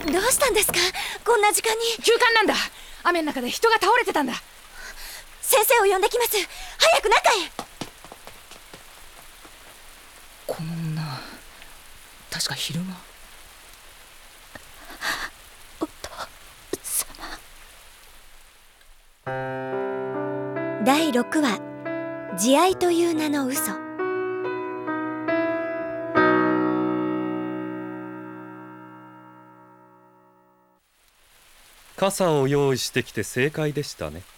どうしたんですか、こんな時間に。 急患なんだ。雨の中で人が倒れてたんだ。 先生を呼んできます。早く中へ。 この女、確か昼間。 お父様。第6話、慈愛という名の嘘。 傘を用意してきて正解でしたね。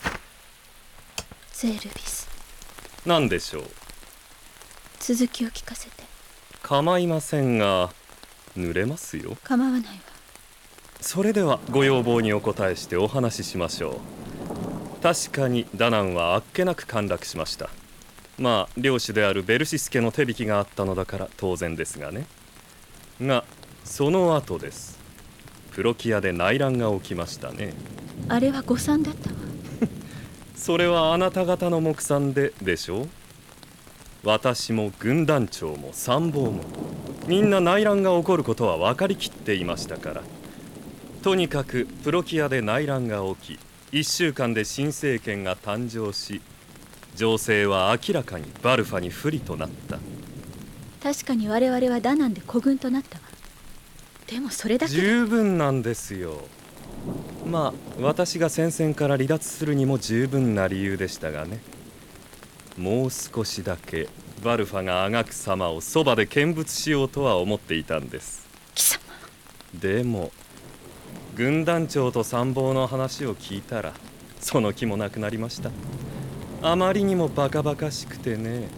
ゼルビス、 何でしょう。 続きを聞かせて。 構いませんが、濡れますよ。 構わないわ。 それではご要望にお答えしてお話ししましょう。確かにダナンはあっけなく陥落しました。まあ領主であるベルシス家の手引きがあったのだから当然ですがね。がその後です。プロキアで内乱が起きましたね。 あれは誤算だったわ。 それはあなた方の目算でしょう。私も軍団長も参謀もみんな内乱が起こることは分かりきっていましたから。とにかくプロキアで内乱が起き、1週間で新政権が誕生し、情勢は明らかにバルファに不利となった。 確かに我々はダナンで孤軍となったわ。でもそれだけ十分なんですよ。まあ私が戦線から離脱するにも十分な理由でしたがね。もう少しだけバルファがあがく様をそばで見物しようとは思っていたんです。 貴様。 でも軍団長と参謀の話を聞いたらその気もなくなりました。あまりにもバカバカしくてね。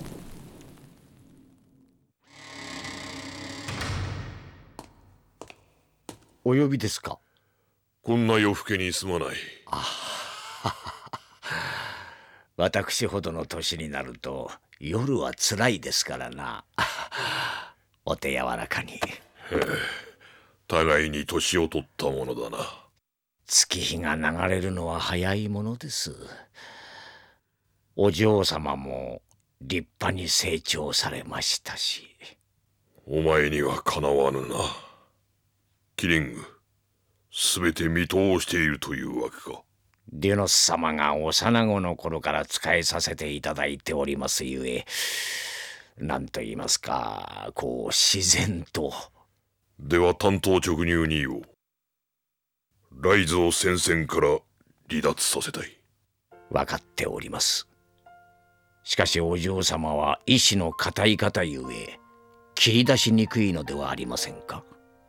お呼びですか。 こんな夜更けにすまない。 私ほどの年になると夜はつらいですからな。お手柔らかに。 互いに年を取ったものだな。 月日が流れるのは早いものです。お嬢様も立派に成長されましたし。 お前にはかなわぬな。キリング、すべて見通しているというわけか。 デュノス様が幼子の頃から仕えさせていただいておりますゆえ、何と言いますか、こう自然と。 では単刀直入に言おう。ライズを戦線から離脱させたい。 分かっております。しかしお嬢様は意志の固い方ゆえ、切り出しにくいのではありませんか。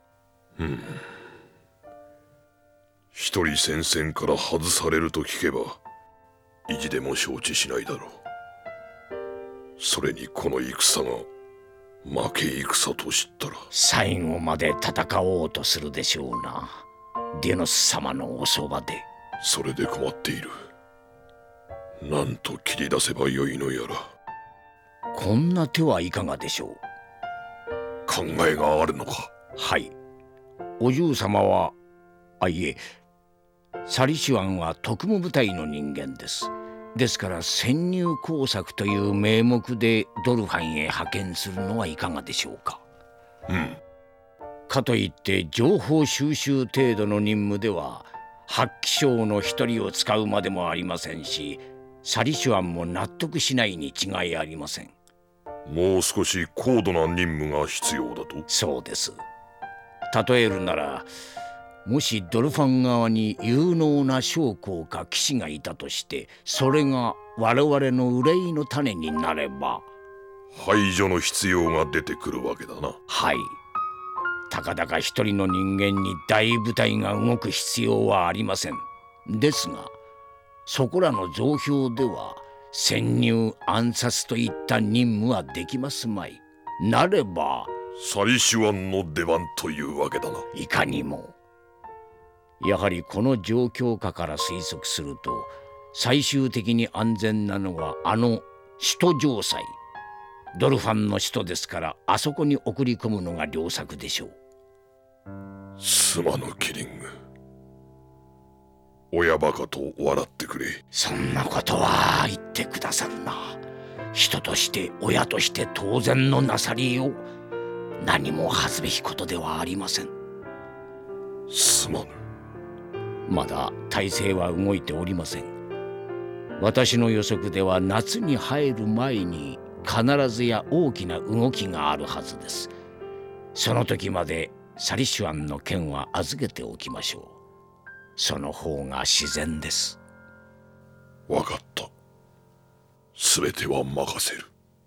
一人戦線から外されると聞けば意地でも承知しないだろう。それにこの戦が負け戦と知ったら最後まで戦おうとするでしょうな。デュノス様のおそばで。 それで困っている。なんと切り出せばよいのやら。 こんな手はいかがでしょう。 考えがあるのか。 はい。お嬢様は、いえ、サリシュアンは特務部隊の人間です。ですから潜入工作という名目でドルファンへ派遣するのはいかがでしょうか。かといって情報収集程度の任務では発揮将の一人を使うまでもありませんし、サリシュアンも納得しないに違いありません。 もう少し高度な任務が必要だと。 そうです。例えるなら、もしドルファン側に有能な将校か騎士がいたとして、それが我々の憂いの種になれば排除の必要が出てくるわけだな。 はい。たかだか一人の人間に大部隊が動く必要はありません。ですがそこらの増票では潜入暗殺といった任務はできますまい。なればサリシュアンの出番というわけだな。 いかにも。やはりこの状況下から推測すると、最終的に安全なのはあの首都城塞。ドルファンの首都ですから、あそこに送り込むのが良策でしょう。 すまぬキリング。親バカと笑ってくれ。 そんなことは言ってくださるな。人として親として当然のなさりよう。何も恥ずべきことではありません。 すまぬ。 まだ大勢は動いておりません。私の予測では夏に入る前に必ずや大きな動きがあるはずです。その時までサリシュアンの剣は預けておきましょう。その方が自然です。 わかった。すべては任せる。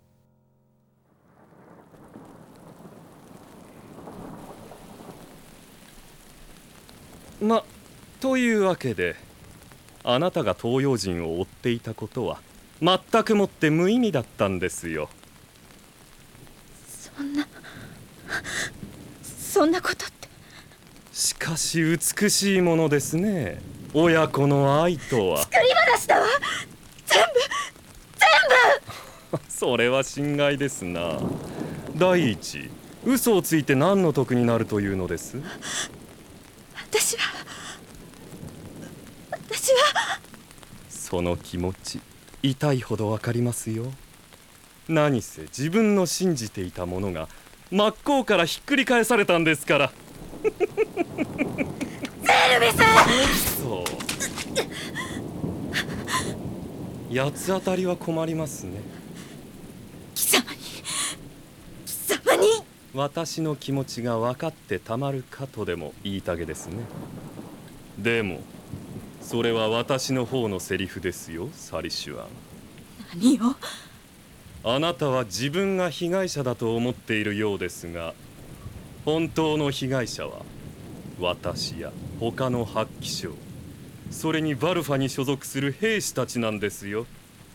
というわけで、あなたが東洋人を追っていたことは全くもって無意味だったんですよ。 そんなことって。 しかし美しいものですね、親子の愛とは。 作り話だわ、全部それは心外ですな。第一、嘘をついて何の得になるというのです？ 私はその気持ち、痛いほどわかりますよ。何せ自分の信じていたものが真っ向からひっくり返されたんですから。 ゼルビス。 そう八つ当たりは困りますね。 貴様に私の気持ちが分かってたまるかとでも言いたげですね。でもそれは私の方のセリフですよ、サリシュアン。 何を？ あなたは自分が被害者だと思っているようですが、本当の被害者は私や他の発揮将、それにバルファに所属する兵士たちなんですよ。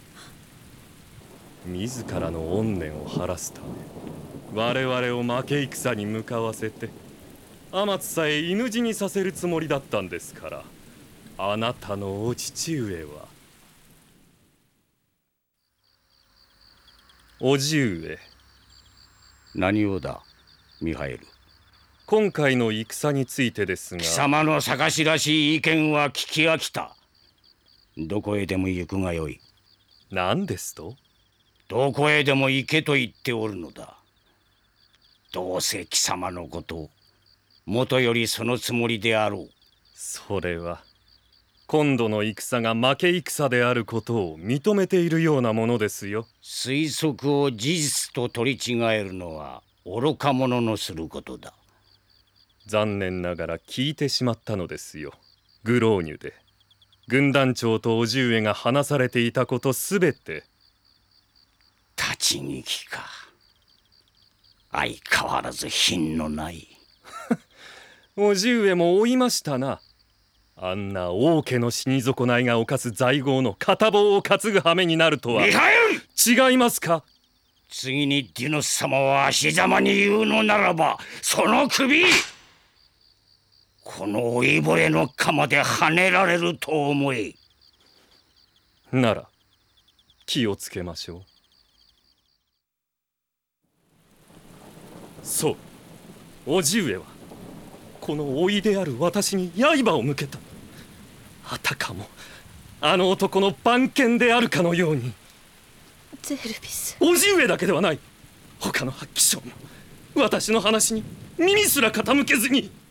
自らの怨念を晴らすため、我々を負け戦に向かわせて、天津さえ犬死にさせるつもりだったんですから。あなたのお父上は。おじ上。 何をだ、ミハエル。 今回の戦についてですが。 貴様の探しらしい意見は聞き飽きた。どこへでも行くがよい。 何ですと？ どこへでも行けと言っておるのだ。どうせ貴様のこと、もとよりそのつもりであろう。 それは今度の戦が負け戦であることを認めているようなものですよ。 推測を事実と取り違えるのは愚か者のすることだ。 残念ながら聞いてしまったのですよ。グローニュで軍団長と叔父上が話されていたことすべて。 立ち聞きか。相変わらず品のない。 叔父上も追いましたな。あんな王家の死に損ないが犯す罪業の片棒を担ぐ羽目になるとは。 ミハエル！ 違いますか？ 次にディノス様を足ざまに言うのならば、その首この老いぼれの鎌で跳ねられると思え。 なら気をつけましょう。そう、叔父上はこの老いである私に刃を向けた。あたかもあの男の番犬であるかのように。 ゼルビス。 叔父上だけではない、他の発揮将も私の話に耳すら傾けずに。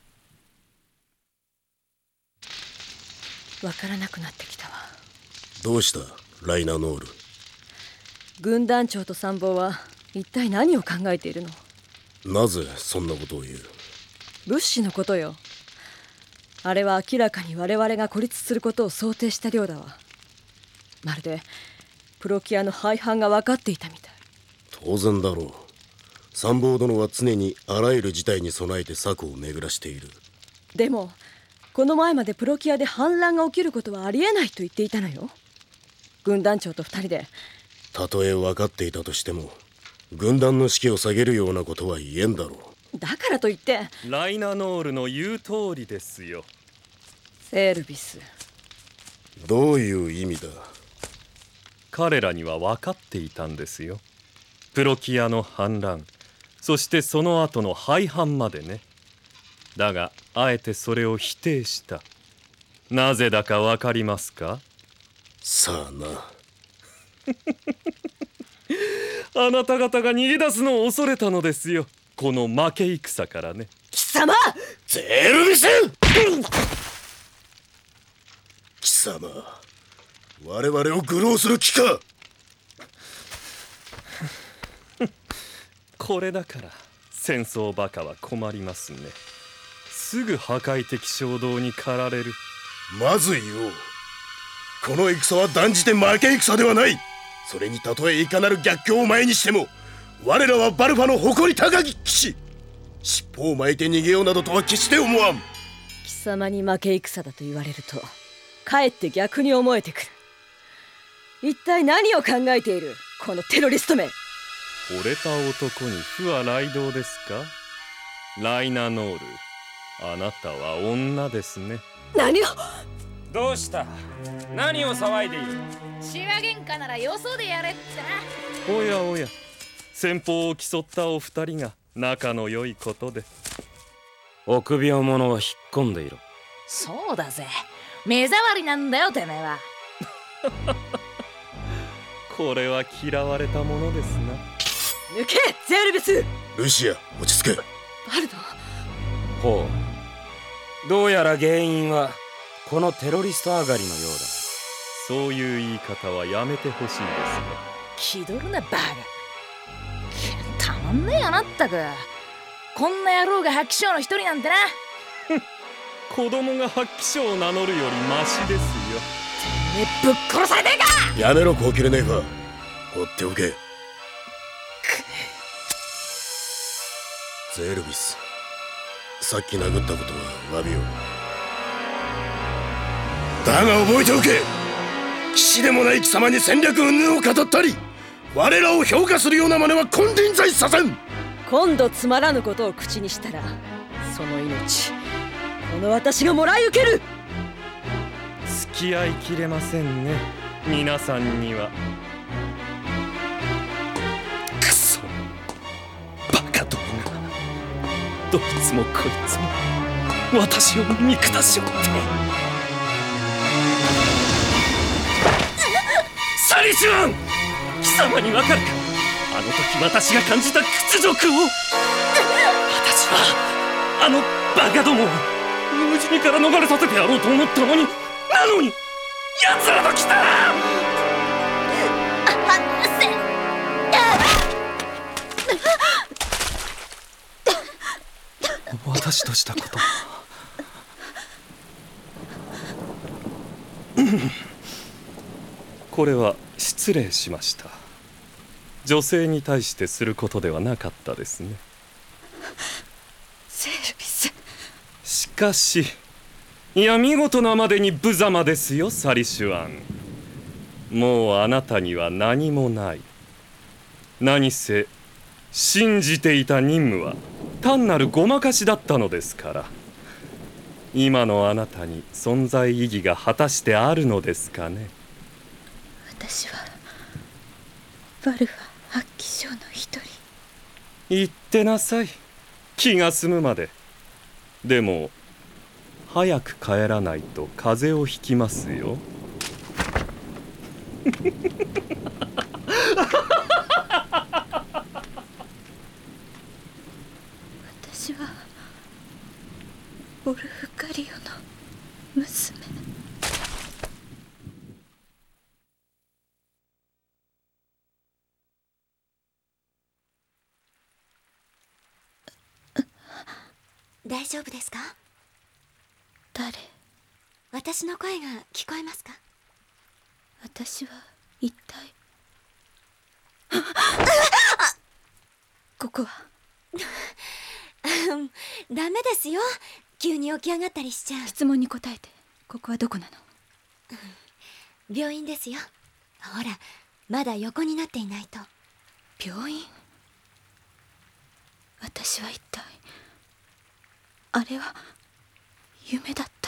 わからなくなってきたわ。 どうしたライナーノール。 軍団長と参謀は一体何を考えているの？ なぜそんなことを言う？ 物資のことよ。あれは明らかに我々が孤立することを想定した量だわ。まるでプロキアの廃藩が分かっていたみたい。 当然だろう。参謀殿は常にあらゆる事態に備えて策を巡らしている。 でもこの前までプロキアで反乱が起きることはありえないと言っていたのよ。軍団長と2人で。 たとえ分かっていたとしても軍団の士気を下げるようなことは言えんだろう。 だからといってライナノールの言う通りですよ。 セールビス。 どういう意味だ？ 彼らには分かっていたんですよ。プロキアの反乱、そしてその後の廃藩までね。だがあえてそれを否定した。なぜだか分かりますか？ さあな。 あなた方が逃げ出すのを恐れたのですよ、この負け戦からね。 貴様！ ゼルビス！貴様、我々を愚弄する気か。 これだから戦争バカは困りますね。すぐ破壊的衝動に駆られる。 まず言おう。この戦は断じて負け戦ではない。それにたとえいかなる逆境を前にしても、我らはバルファの誇り高き騎士。尻尾を巻いて逃げようなどとは決して思わん。 貴様に負け戦だと言われるとかえって逆に思えてくる。一体何を考えているこのテロリストめ。 惚れた男に不は雷道ですか。ライナノール、あなたは女ですね。 何を。 どうした？何を騒いでいる？ シワ喧嘩ならよそでやれってな。 おやおや、戦法を競ったお二人が仲の良いことで。 臆病者は引っ込んでいろ。 そうだぜ、目障りなんだよてめえは。 これは嫌われたものですな。 抜けゼルビス！ ルシア、落ち着け。 バルド。 ほう、どうやら原因はこのテロリスト上がりのようだ。 そういう言い方はやめてほしいですね。 気取るなバカ。たまんねえよなったく。こんな野郎が発揮賞の一人なんてな。 子供が発揮賞を名乗るよりマシですよ。 てめえぶっ殺されねえか。 やめろ、こう切れねえか。放っておけ。ゼルビス、さっき殴ったことは詫びよう。だが覚えておけ。騎士でもない貴様に戦略云々を語ったり、我らを評価するような真似は金輪際させん。 今度つまらぬことを口にしたら、その命この私がもらい受ける。 付き合いきれませんね、皆さんには。 くそ、バカどもがどいつもこいつも私を見下しおって。サリシュアン、貴様にわかるか。あの時私が感じた屈辱を。私はあのバカどもを無事にから逃れさせてやろうと思ったのに、なのに奴らと来たら。私としたことこれは失礼しました。女性に対してすることではなかったですね。 ゼルビス。 しかし、いや見事なまでに無様ですよ、サリシュアン。もうあなたには何もない。何せ信じていた任務は単なるごまかしだったのですから。今のあなたに存在意義が果たしてあるのですかね。 私はバルファ発揮賞の一人。 言ってなさい、気が済むまで。でも早く帰らないと風邪をひきますよ。 私はオルフカリオの娘。 大丈夫ですか？ 誰？ 私の声が聞こえますか？ 私は一体ここはダメですよ、急に起き上がったりしちゃう。 質問に答えて。ここはどこなの？ 病院ですよ。ほら、まだ横になっていないと。 病院？私は一体あれは夢だった。